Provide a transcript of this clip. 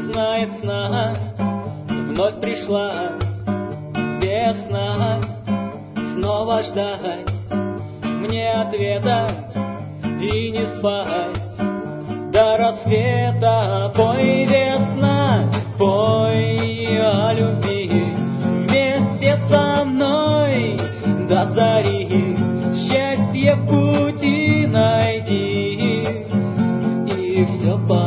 знает сна, вновь пришла весна. Снова ждать мне ответа и не спать до рассвета. Пой, весна, пой о любви вместе со мной до зари. Счастье в пути найди, и все по